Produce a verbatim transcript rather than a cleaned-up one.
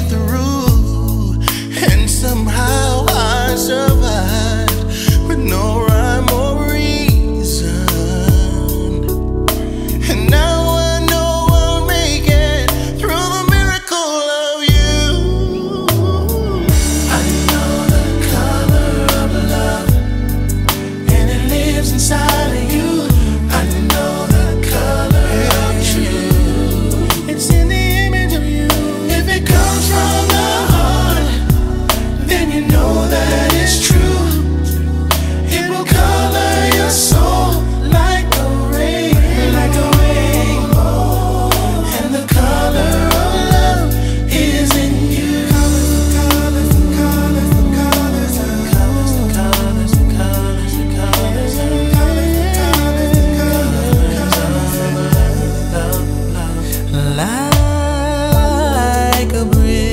get through, and somehow I survived with no rhyme or reason. And now I know I'll make it through the miracle of you. I know the color of love, and it lives inside of you. I know the color of truth, it's in the image of you. If it comes from the heart, then you know that it's true. It will color your soul like a rain, like a rainbow. And the color of love is in you. Colors, the colors, the colors, the colors, the colors, the colors, the colors, the colors, the colors, the colors, the colors, love, love, love, like a bridge.